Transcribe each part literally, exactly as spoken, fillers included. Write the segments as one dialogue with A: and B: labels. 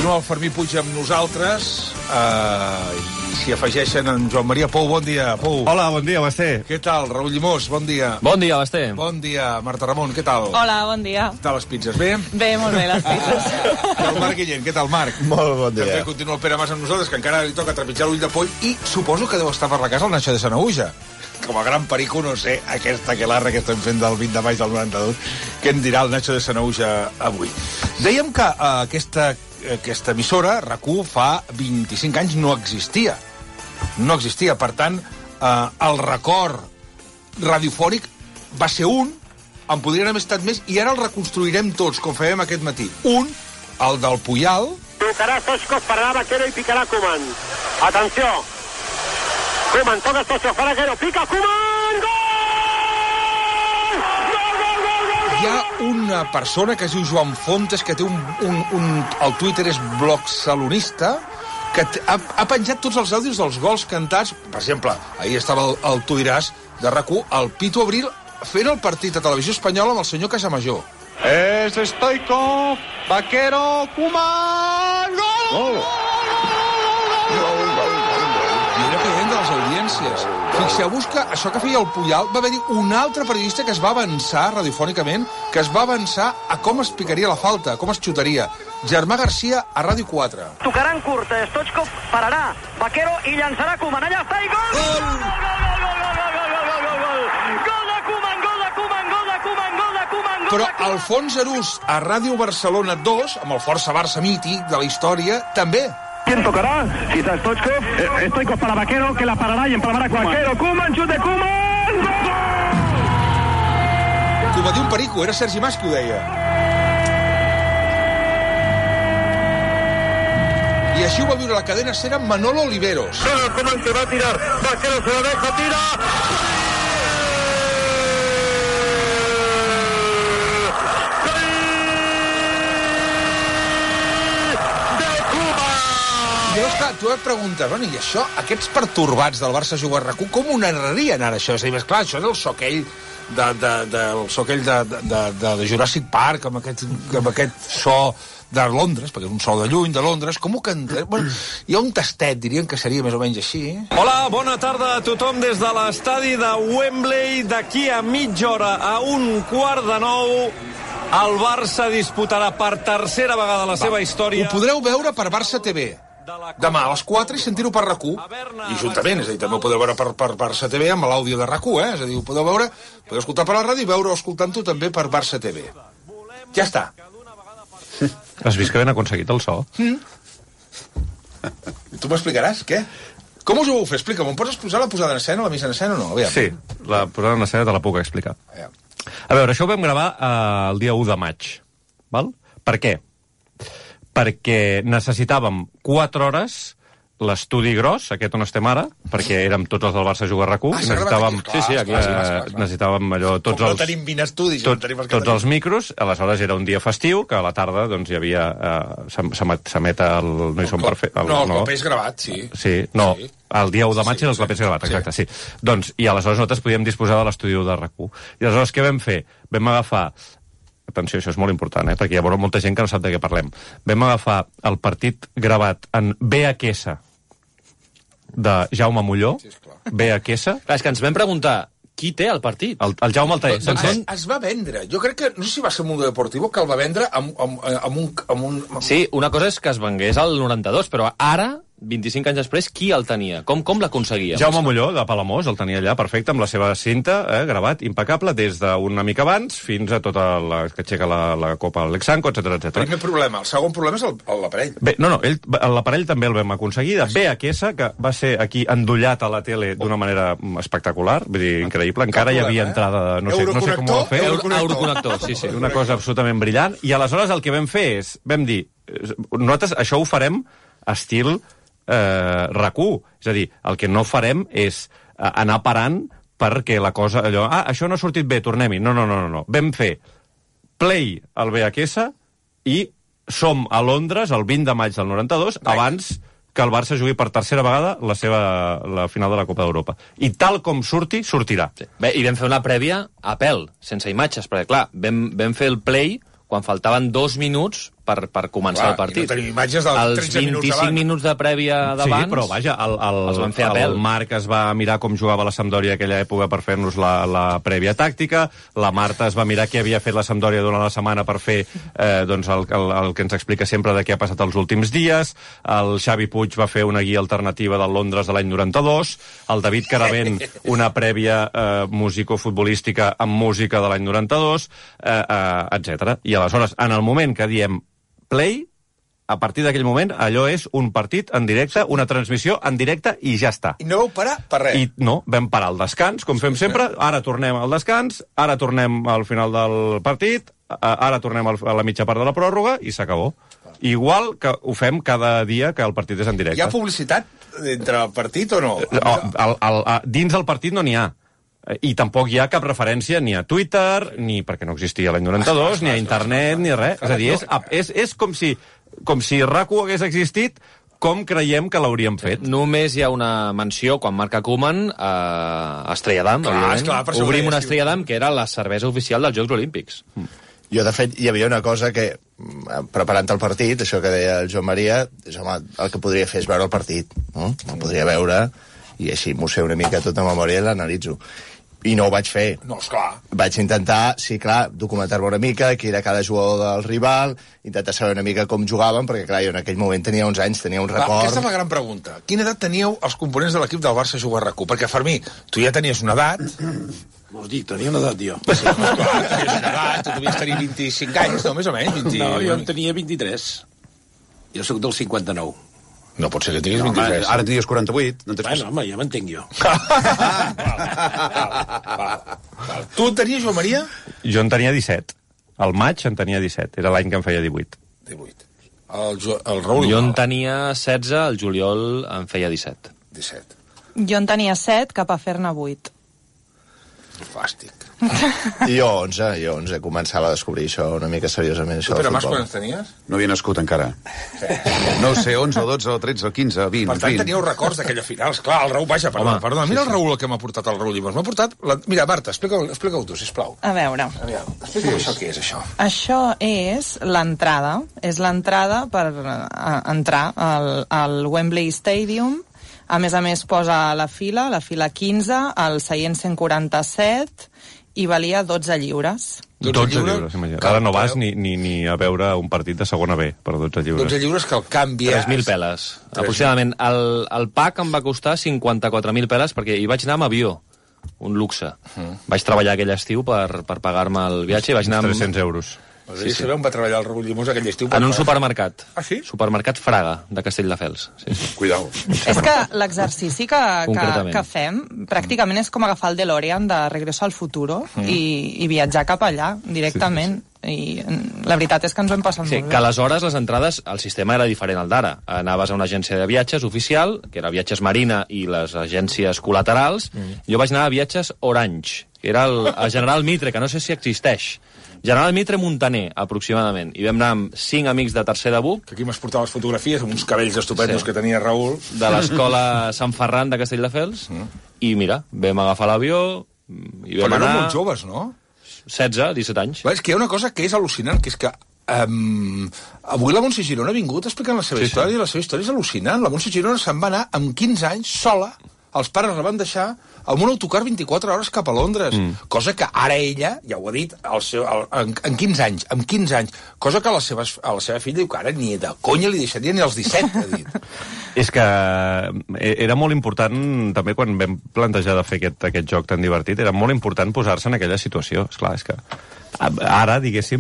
A: Continua el Fermí Puig amb nosaltres uh, i s'hi afegeixen en Joan Maria Pou. Bon dia, Pou.
B: Hola, bon dia, Basté.
A: Què tal, Raül Llimós? Bon dia.
C: Bon dia, Basté.
A: Bon dia, Marta Ramon. Què tal?
D: Hola, bon dia.
A: Què tal les pizzas? Bé?
D: Bé, molt bé, les pizzas.
A: I el Marc Guillén. Què tal, Marc?
B: Molt bon dia.
A: També continua el Pere Mas amb nosaltres, que encara li toca trepitjar l'ull de poll, i suposo que deu estar per la casa el Nacho de Sanaüja. Com a gran perico, no sé, aquesta aquelarra que estem fent del vint de maig del noranta-dos, què en dirà el Nacho de Sanaüja avui. Dèiem que uh, aquesta, aquesta emissora, RAC u, fa vint-i-cinc anys no existia. No existia, per tant, uh, el record radiofònic va ser un, en podrien haver estat més, i ara el reconstruirem tots, com fèiem aquest matí. Un, el del Puyal.
E: Tocarà Stoichkov, pararà Vaquero i picarà Koeman. Atenció. Koeman, toca Stoichkov, fa Vaquero, pica Koeman! Gol! Gol, gol, gol, gol!
A: Hi ha una persona que es diu Joan Fontes, que té un... un, un el Twitter és blogsalonista, que ha, ha penjat tots els àudios dels gols cantats. Per exemple, ahir estava el, el Tu diràs de RAC u, el Pitu Abril fent el partit a Televisió Espanyola amb el senyor Casamajor.
B: És Stoichkov, Vaquero, Koeman! Gol! Gol!
A: I era caient de les audiències. Fixeu-vos que això que feia el Puyal va haver-hi un altre periodista que es va avançar radiofònicament, que es va avançar a com es picaria la falta, a com es xutaria. Germà Garcia a Ràdio quatre.
E: Tocarà en curt, Stoichkov pararà Vaquero i llançarà Koeman. Allà està i gol! Gol! Gol, gol, gol, gol, gol, gol, gol, gol, gol! Gol de Koeman, gol de Koeman, gol de Koeman, gol de Koeman!
A: Però Alfons Arús a Ràdio Barcelona dos, amb el Força Barça mític de la història, també.
E: ¿Quién tocará? Si está Stoichkov. Eh, Stoichkov para Vaquero, que la parará y empalmará con Vaquero. Koeman, chute de Koeman.
A: Que ho va dir un perico, era Sergi Mas qui ho deia. I així ho va viure la cadena SER amb Manolo Oliveros.
E: Koeman que va a tirar. Vaquero se la deja, tira. Llavors, clar,
A: tu et preguntes, bueno, i això, aquests pertorbats del Barça jugar a RAC u, com ho narrarien ara, això? És a dir, clar, això és el soquell de, de, de, el soquell de, de, de, de Jurassic Park, amb aquest, amb aquest so de Londres, perquè és un so de lluny, de Londres, com ho canta? Bueno, hi ha un tastet, dirien que seria més o menys així.
F: Hola, bona tarda a tothom des de l'estadi de Wembley. D'aquí a mitja hora, a un quart de nou, el Barça disputarà per tercera vegada la Va, seva història.
A: Ho podreu veure per Barça T V. Demà a les quatre i sentir-ho per RAC u. I juntament, és a dir, també ho podeu veure per, per Barça T V amb l'àudio de RAC u, eh? És a dir, ho podeu veure, podeu escoltar per la ràdio i veure-ho escoltant-ho també per Barça T V. Ja està.
B: Has vist que ben aconseguit el so?
A: Mm. Tu m'explicaràs, què? Com us ho vau fer? Explica'm, em pots posar la posada en escena, la missa en escena o no? Aviam.
B: Sí, la posada en escena te la puc explicar.
A: Aviam.
B: A veure, això ho vam gravar eh, el dia u de maig, val? Per què? Perquè necessitàvem quatre hores l'estudi gros, aquest on estem ara, perquè érem tots els del Barça a jugar a RAC u,
A: ah,
B: i necessitàvem,
A: aquí, clar,
B: sí, sí, aquí,
A: clar, clar, clar, clar.
B: necessitàvem allò, tots
A: Com
B: els...
A: no tenim vint estudis,
B: tot,
A: no tenim els
B: tots els micros, aleshores era un dia festiu, que a la tarda doncs, hi havia... Eh, s'emet el... No hi som per fer...
A: El, no, el clapés gravat, sí.
B: Sí, no,
A: sí.
B: el dia u de maig
A: sí, sí,
B: era el clapés sí, gravat, exacte, sí. sí. Doncs, i aleshores nosaltres podíem disposar de l'estudi de RAC u. I aleshores què vam fer? Vam agafar... Atenció, això és molt important, eh? Perquè hi haurà molta gent que no sap de què parlem. Vam agafar el partit gravat en V H S de Jaume Molló, sí, V H S.
C: Clar, és que ens vam preguntar qui té el partit.
B: El, el Jaume el té.
A: Doncs es, es va vendre. Jo crec que, no sé si va ser Mundo Deportivo, que el va vendre amb, amb, amb, un, amb un...
C: Sí, una cosa és que es vengués al noranta-dos, però ara, vint-i-cinc anys després, qui el tenia? Com, com l'aconseguia?
B: Jaume Molló, de Palamós, el tenia allà perfecte, amb la seva cinta, eh, gravat, impecable, des d'una mica abans fins a tota la que aixeca la, la Copa Alexanco, etcètera, etcètera.
A: Primer problema. El segon problema és l'aparell.
B: Bé, no, no, ell, l'aparell també el vam aconseguir, de V H S, que va ser aquí endollat a la tele d'una manera espectacular, vull dir, increïble. Encara hi havia entrada, no sé, no sé com ho va fer.
C: Euroconnector, sí, sí.
B: Una cosa absolutament brillant. I aleshores el que vam fer és, vam dir, nosaltres això ho farem estil eh, RAC u. És a dir, el que no farem és eh, anar parant perquè la cosa, allò, ah, això no ha sortit bé, tornem-hi. No, no, no, no, no. Vam fer play al V H S i som a Londres el vint de maig del noranta-dos, right, abans que el Barça jugui per tercera vegada la seva la final de la Copa d'Europa. I tal com surti, sortirà.
C: Sí. Bé, i vam fer una prèvia a pèl, sense imatges, perquè, clar, vam, vam fer el play quan faltaven dos minuts per, per començar
A: Clar,
C: el partit.
A: i no tenim imatges dels
C: Els
A: tretze minuts
C: vint-i-cinc
A: abans.
C: minuts de prèvia d'abans...
B: Sí, però vaja, el, el,
C: els van fer a pèl.
B: el Marc es va mirar com jugava la Sampdoria aquella època per fer-nos la, la prèvia tàctica, la Marta es va mirar què havia fet la Sampdoria durant la setmana per fer eh, doncs el, el, el que ens explica sempre de què ha passat els últims dies, el Xavi Puig va fer una guia alternativa del Londres de l'any noranta-dos, el David Caravent una prèvia eh, musico-futbolística amb música de l'any noranta-dos, eh, eh, etcètera. I aleshores, en el moment que diem play, a partir d'aquell moment, allò és un partit en directe, una transmissió en directe i ja està.
A: I no vau parar per res.
B: I no, vam parar al descans, com fem sempre, ara tornem al descans, ara tornem al final del partit, ara tornem a la mitja part de la pròrroga i s'acabó. Igual que ho fem cada dia que el partit és en directe.
A: Hi ha publicitat entre el partit o no?
B: No, el, el, el, dins del partit no n'hi ha. I tampoc hi ha cap referència ni a Twitter, ni perquè no existia l'any noranta-dos, ni a internet, ni res. És a dir, és, és, és com si, com si RAC1 hagués existit, com creiem que l'hauríem fet.
C: Només hi ha una menció quan marca Koeman a Estrella d'Am,
A: Clar, esclar, per això
C: obrim
A: ho
C: una
A: deies,
C: Estrella d'Am, que era la cervesa oficial dels Jocs Olímpics.
G: Jo, de fet, hi havia una cosa que, preparant el partit, això que deia el Joan Maria, és, home, el que podria fer és veure el partit, no? El podria veure, i així m'ho sé una mica tota memòria i l'analitzo. I no ho vaig fer.
A: No, esclar.
G: Vaig intentar, sí, clar, documentar-me una mica, qui era cada jugador del rival, intentar saber una mica com jugaven, perquè, clar, jo en aquell moment tenia uns anys, tenia un record...
A: Va, aquesta és la gran pregunta. Quina edat teníeu els components de l'equip del Barça a jugar a RAC u? Perquè, Fermí, tu ja tenies una edat...
H: Us dic, tenia una edat, jo.
A: Sí, clar, tenies una edat, tu devies tenir vint-i-cinc anys, no, més o menys? vint...
H: No, jo en tenia vint-i-tres. Jo sóc del cinquanta-nou.
A: No pot ser que tinguis
H: No, home,
A: vint-i-tres.
H: ara
I: tenies quaranta-vuit. No
H: bueno, home, ja m'entenc jo.
A: Tu en tenies, Joan Maria?
B: Jo en tenia disset. Al maig en tenia disset. Era l'any que em feia divuit.
A: divuit. El, jo, el Raül...
C: Jo en tenia setze, el juliol en feia disset.
A: disset.
D: Jo en tenia set, cap a fer-ne vuit.
A: Fàstic.
G: I jo onze, jo onze, començava a descobrir això una mica seriosament, això
A: Tu, Pere
G: del
A: Mas,
G: futbol.
A: quan tenies?
I: No havia nascut encara. No sé, onze, o dotze, o tretze, o quinze, o vint,
A: Per tant,
I: vint.
A: teníeu records d'aquella final. Esclar, el Raül, vaja, perdona,
C: Home,
A: perdona.
C: sí,
A: Mira
C: sí.
A: el Raül el que m'ha portat el Raül Llimós. M'ha portat... La... Mira, Marta, explica-ho explica tu, sisplau.
D: A veure,
A: Aviam, explica'm això què és, això.
D: això és l'entrada. És l'entrada per eh, entrar al, al Wembley Stadium. A més a més, posa la fila, la fila quinze, el seient cent quaranta-set, i valia dotze lliures.
B: dotze lliures, imagina't. Ara no vas ni, ni, ni a veure un partit de segona B per dotze lliures.
A: dotze lliures que el canvi...
C: tres mil peles, aproximadament. El, el pack em va costar cinquanta-quatre mil peles perquè hi vaig anar amb avió, un luxe. Mm. Vaig treballar aquell estiu per, per pagar-me el viatge i vaig anar amb...
B: tres-cents euros.
A: Sí, sí. On va treballar el Raül Llimós aquell estiu?
C: En un supermercat.
A: Ah, sí?
C: Supermercat Fraga, de Castelldefels. Sí, sí.
I: Cuidao.
D: És que l'exercici que, que,
C: Concretament.
D: que fem pràcticament és com agafar el DeLorean de Regreso al Futuro mm. i, i viatjar cap allà directament. Sí, sí, sí. I la veritat és que ens ho hem passat
C: Sí,
D: molt
C: que
D: bé.
C: aleshores les entrades, el sistema era diferent al d'ara. Anaves a una agència de viatges oficial, que era Viatges Marina i les agències col·laterals. Mm. Jo vaig anar a Viatges Orange, que era el, el General Mitre, que no sé si existeix. General Mitre Montaner, aproximadament. I vam anar amb cinc amics de tercer de buc,
A: Que aquí m'has portat les fotografies amb uns cabells estupendos
C: Sí.
A: que tenia Raül.
C: de l'escola Sant Ferran de Castelldefels, mm. i mira, vam agafar l'avió i
A: Però
C: vam
A: eren
C: anar...
A: molt joves, no?
C: setze, disset anys.
A: Clar, és que hi ha una cosa que és al·lucinant, que és que um, avui la Montse Girona ha vingut explicant la seva
C: Sí, sí.
A: història, i la seva història és al·lucinant. La Montse Girona se'n va anar amb quinze anys sola, els pares la van deixar amb un autocar vint-i-quatre hores cap a Londres, mm. cosa que ara ella, ja ho ha dit, el seu, el, en, en quinze anys, amb quinze anys, cosa que a la seva, a la seva filla diu que ara ni de conya li deixaria ni als disset, ha dit.
B: És que era molt important, també quan vam plantejar de fer aquest, aquest joc tan divertit, era molt important posar-se en aquella situació. Esclar, és que ara, diguéssim,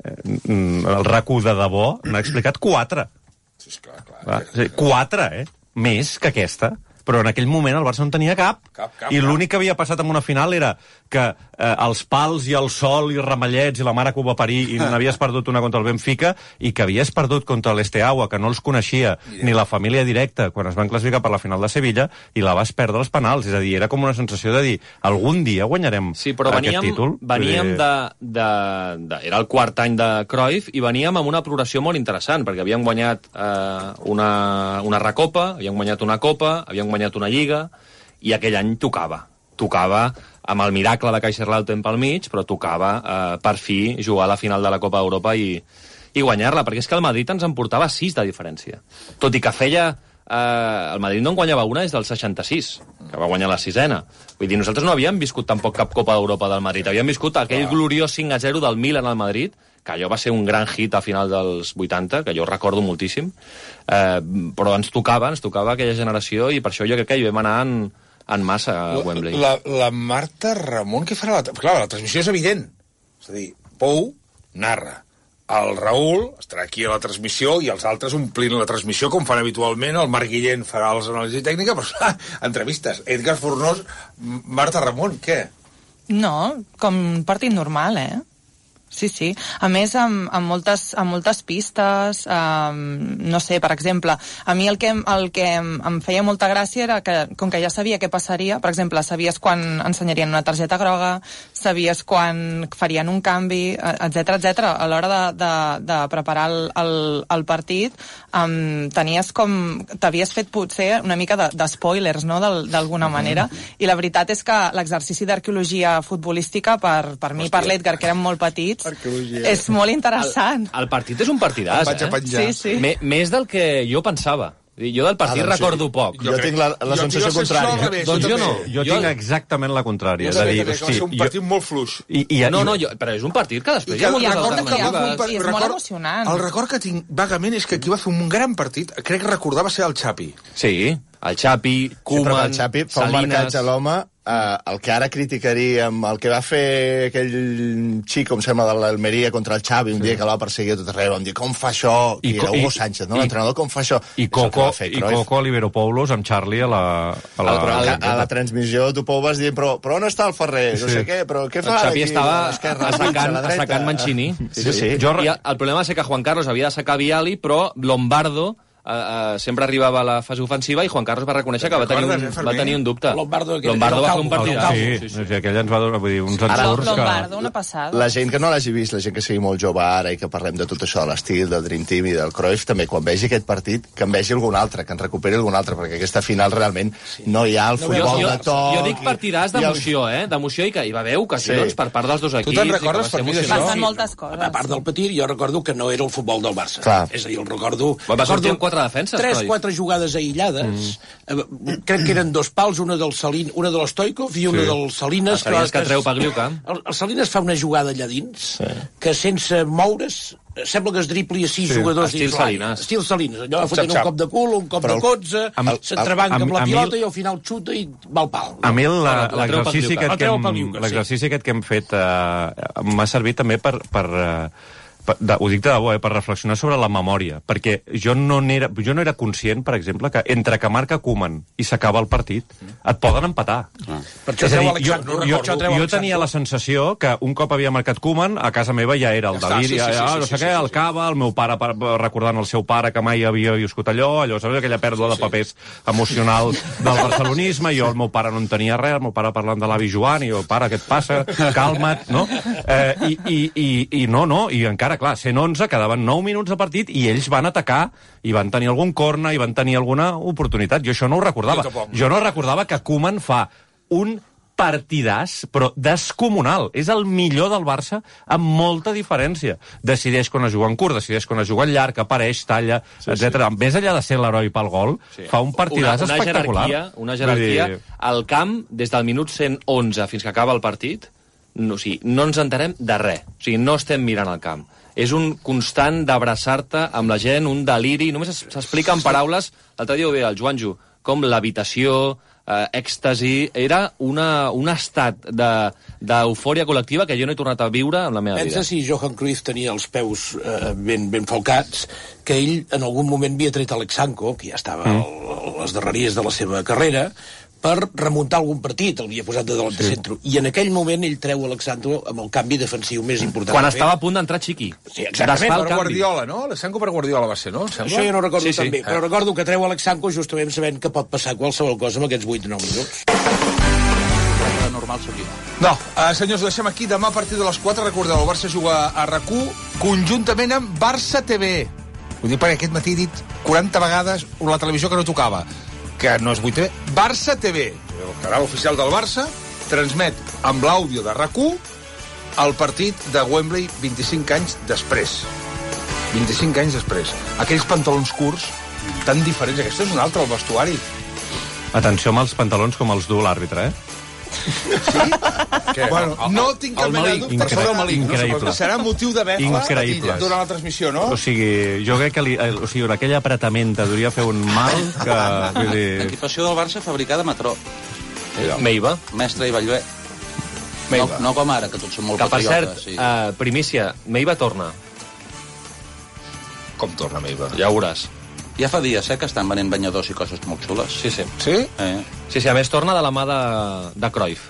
B: el RAC u de debò n'ha explicat quatre.
A: Sí, esclar, clar.
B: Va, o sigui, quatre, eh? Més que aquesta. Però en aquell moment el Barça no tenia cap.
A: Cap, cap,
B: I
A: cap.
B: l'únic que havia passat en una final era que eh, els pals i el sol i ramallets i la mare que ho va parir i n'havies perdut una contra el Benfica i que havies perdut contra l'Esteaua, que no els coneixia yeah. ni la família directa quan es van classificar per la final de Sevilla i la vas perdre als penals. És a dir, era com una sensació de dir algun dia guanyarem
C: Sí, però
B: aquest
C: veníem,
B: títol.
C: veníem
B: Vull dir,
C: de, de, de... Era el quart any de Cruyff i veníem amb una progressió molt interessant, perquè havíem guanyat eh, una, una recopa, havíem guanyat una copa, havíem guanyat una lliga, i aquell any tocava. Tocava amb el miracle de Kaiserslautern pel mig, però tocava eh, per fi jugar a la final de la Copa d'Europa i, i guanyar-la, perquè és que el Madrid ens en portava sis de diferència. Tot i que feia... Eh, el Madrid no en guanyava una des del seixanta-sis, que va guanyar la sisena. Vull dir, nosaltres no havíem viscut tampoc cap Copa d'Europa del Madrid. Havíem viscut aquell gloriós cinc a zero del Milan al Madrid, que allò va ser un gran hit a final dels vuitanta, que jo recordo moltíssim, eh, però ens tocava, ens tocava aquella generació, i per això jo crec que hi vam anar en, en massa a Wembley.
A: La, la Marta Ramon, què farà? La, clar, la transmissió és evident. És a dir, Pou narra. El Raül estarà aquí a la transmissió i els altres omplint la transmissió, com fan habitualment. El Marc Guillén farà les anàlisis tècniques, però ah, entrevistes. Edgar Fornós, Marta Ramon, què?
D: No, com un partit normal, eh? Sí, sí. A més, amb, amb, moltes, amb moltes pistes, um, no sé, per exemple, a mi el que, el que em, em feia molta gràcia era que, com que ja sabia què passaria, per exemple, sabies quan ensenyarien una targeta groga, sabies quan farien un canvi, etcètera, etcètera. A l'hora de, de, de preparar el, el, el partit, um, tenies com... T'havies fet potser una mica de, de spoilers, no?, d'alguna uh-huh. manera, i la veritat és que l'exercici d'arqueologia futbolística, per, per mi i per l'Edgar, que érem molt petits, arqueologia. És molt interessant.
C: El, el partit és un partidàs, eh?
D: Sí, sí.
C: M més del que jo pensava. Jo del partit ah, recordo sí. poc.
G: Jo, jo tinc la, la sensació contrària.
B: Revés, doncs jo no. Jo, jo tinc exactament la contrària.
A: Jo
B: dir,
A: hosti, va ser un partit jo... molt fluix.
B: I, i,
C: no, no, jo, però és un partit que després
A: I que,
C: hi ha moltes
A: alternatives.
D: I és molt emocionant.
A: El record que tinc vagament és que qui va fer un gran partit, crec que recordava ser el Xapi.
C: Sí, el Xapi, Koeman,
G: sí, el Xapi fa un marcatge a l'home, eh, el que ara criticaríem, el que va fer aquell xic, com sembla, de l'Almeria contra el Xavi, un sí. dia que l'ha perseguit tot arreu, vam dir, com fa això? I, I era Hugo Sánchez, no? L'entrenador, com fa això?
B: I Coco, i Coco Oliveropoulos amb Charlie a la... A la,
G: a la, a la transmissió tu Pou vas dir, però, però on està el Ferrer? No sí. sé què, però què fa?
C: El Xapi estava assecant, assecant Mancini.
G: Sí, sí. sí.
C: Jo... I el problema va ser que Juan Carlos havia de sacar Vialli, però Lombardo Uh, uh, sempre arribava a la fase ofensiva i Juan Carlos va reconèixer que va tenir un, va tenir un dubte.
H: Lombardo,
C: Lombardo va fer un partit.
B: Sí, sí, sí. sí aquell ens va donar, vull dir, uns ensurs que...
D: Lombardo, una passada.
G: La gent que no l'hagi vist, la gent que sigui molt jove ara i que parlem de tot això, de l'estil, del Dream Team i del Cruyff, també quan vegi aquest partit, que en vegi algun altre, que en recuperi algun altre, perquè aquesta final realment sí. no hi ha el futbol
C: jo, jo,
G: de toc...
C: Jo dic partidars d'emoció, eh? D'emoció i que hi va haver ocasions sí. per part dels dos equips.
A: Tu te'n recordes per mi d'això?
D: Passen moltes coses.
H: A part del petit, jo recordo que no era el futbol del Barça.
G: Clar.
H: És a dir, el recordo...
C: Va sortir amb quatre defenses,
H: Tres, quatre jugades aïllades, mm. crec que eren dos pals, una del Salin, una de l'Stoikov i una sí. del Salinas.
C: Que, que treu Pagliuca.
H: El, el Salinas fa una jugada allà dins, sí. que sense moure's, sembla que es dripli a sis sí. jugadors
C: dins l'àrea.
H: Estil Salinas. Allò va fotent un cop de cul, un cop Però, de cotze, s'entrebanca amb la pilota i al final xuta i va al pal.
B: A mi l'exercici aquest, aquest que hem fet eh, m'ha servit també per... per eh, De, ho dic de debò, eh, per reflexionar sobre la memòria, perquè jo no era, jo no era conscient, per exemple, que entre que marca Koeman i s'acaba el partit, et poden empatar.
H: Ah. Per això treu Alexandre,
B: jo, jo, jo, jo tenia la sensació que un cop havia marcat Koeman, a casa meva ja era el deliri, ja, sí, sí, sí, ah, no sé sí, què, sí, sí, el cava, el meu pare recordant el seu pare que mai havia viscut allò, allò, saps, aquella pèrdua de papers emocional del barcelonisme, jo el meu pare no en tenia res, el meu pare parlant de l'avi Joan, i jo, pare, què et passa? Calma't, no? Eh, i, i, i, I no, no, i encara clar, cent onze, quedaven nou minuts de partit i ells van atacar i van tenir algun corna i van tenir alguna oportunitat. Jo això no ho recordava. Jo, jo no recordava que Koeman fa un partidàs, però descomunal. És el millor del Barça amb molta diferència. Decideix quan es juga en curt, decideix quan es juga en llarg, apareix, talla, sí, etcètera. Sí. Més enllà de ser l'heroi pel gol, sí. fa un partidàs una, una espectacular.
C: Jerarquia, una jerarquia dir... al camp, des del minut cent onze fins que acaba el partit, no, o sigui, no ens enterem de res. O sigui, no estem mirant el camp. És un constant d'abraçar-te amb la gent, un deliri, només s'explica en paraules, l'altre dia ho veia el Joanjo, com l'habitació, eh, èxtasi, era una, un estat d'eufòria col·lectiva que jo no he tornat a viure en la meva vida.
H: Pensa si Johan Cruyff tenia els peus eh, ben, ben falcats, que ell en algun moment havia tret Alexanko, que ja estava mm. a les darreries de la seva carrera, per remuntar algun partit, el havia posat de davant de sí. centre. I en aquell moment ell treu Alexandro amb el canvi defensiu més important.
C: Quan estava a punt d'entrar Chiqui.
H: Sí, exactament.
A: Per Guardiola, no? Alexandro per Guardiola va ser, no?
H: Això jo no recordo sí, sí. tan bé, però recordo que treu Alexandro justament sabent que pot passar qualsevol cosa en aquests vuit o nou minuts. Normal seria.
A: No, uh, senyors, ho deixem aquí. Demà a partir de les quatre, recordeu, el Barça juga a RAC u conjuntament amb Barça T V. Ho dic perquè aquest matí he dit quaranta vegades la televisió que no tocava, que no és vuit T V, Barça T V, el canal oficial del Barça, transmet amb l'àudio de RAC u el partit de Wembley vint-i-cinc anys després. vint-i-cinc anys després. Aquells pantalons curts, tan diferents. Aquest és un altre, el vestuari.
B: Atenció amb els pantalons com els du l'àrbitre, eh?
A: Sí? Bueno, no tinc cap mena de dubte.
B: Incre increïble.
A: Serà motiu de befa
B: Increïble.
A: durant la transmissió, no?
B: O sigui, jo crec que li, o sigui, aquella apretamenta duria fer un mal que... Vull dir...
J: L'equipació del Barça fabricada a Matró.
C: Meiva.
J: Mestre i Ballbé. No, no com ara, que tots són molt
C: que, per
J: patriotes.
C: cert, sí. uh, primícia, Meiva torna.
A: Com torna Meiva?
C: Ja ho veuràs.
J: Ja fa dies, eh, que estan venent banyadors i coses molt xules.
C: Sí, sí.
A: Sí?
J: Eh.
C: Sí, sí, a més torna de la mà de, de Cruyff.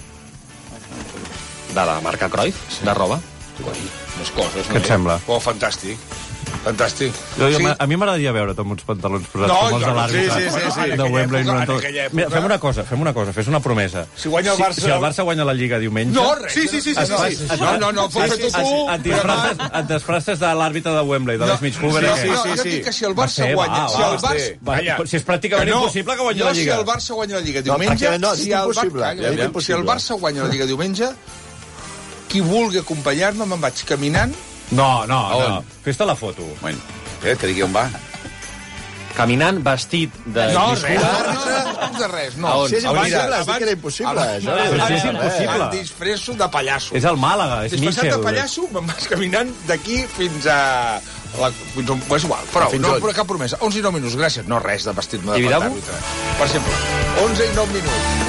C: De la marca Cruyff, sí. De roba.
A: Les coses,
B: Què et sembla?
A: Oh, fantàstic. Fantàstic.
B: Jo, jo,
A: Sí.
B: A mi m'agradaria veure tots uns pantalons posats
A: No,
B: com els
A: jo
B: de
A: no,
B: l'àrbitre
A: sí, sí, sí, sí.
B: de Wembley.
A: En aquella
B: noranta-
A: època-
B: Mira, fem una cosa, fem una cosa, fes una promesa.
A: Si guanya el Barça-
B: Si, si el Barça guanya la Lliga diumenge...
A: No, res.
H: Sí, sí, sí, sí,
B: es
H: sí,
B: fa-
H: sí.
B: es
A: No,
B: fa-
A: no, no, fos
B: es-
A: fet tu.
B: es- Et disfresses, et disfresses de l'àrbitre de Wembley, de l'Smith Hoover.
A: No,
B: aquest.
A: no,
H: sí,
A: jo
H: sí.
A: dic que si el
B: Va
A: Barça
B: ser,
A: guanya...
B: va,
A: Si
B: va,
A: el Barça...
H: sí.
B: Va,
A: Calla.
B: si és pràcticament
A: no,
B: impossible que guanyi la
A: jo,
B: Lliga.
A: si el Barça guanya la Lliga
G: No,
A: diumenge...
G: perquè no, dic
A: si el Bar-
G: impossible.
A: Calla,
G: Ja dic
A: Si
G: impossible.
A: el Barça guanya la Lliga diumenge, qui vulgui acompanyar-me, me'n vaig caminant.
B: No, no,
I: A
B: no.
I: on?
B: Fes-te la foto.
I: Bueno, espera't, que digui on va.
C: Caminant vestit de...
A: No,
C: Smith
A: res,
C: Hoover.
A: no, no, de res, no.
C: A on?
G: Si és
A: Abans-
G: impossible, has dit
A: abans-
G: que era impossible.
A: abans-
G: Això
A: abans-
G: no
B: és
G: és
B: impossible.
A: Em disfresso de pallasso.
B: És el Màlaga, és
A: Disfressat
B: Michel.
A: de pallasso, me'n vaig caminant d'aquí fins a... La, fins on, és igual, però
G: Fins
A: no,
G: on?
A: però cap promesa. onze i nou minuts, gràcies. No, res de vestit-me de
C: Tibidabo?
A: part d'àrbitre. Per exemple, onze i nou minuts.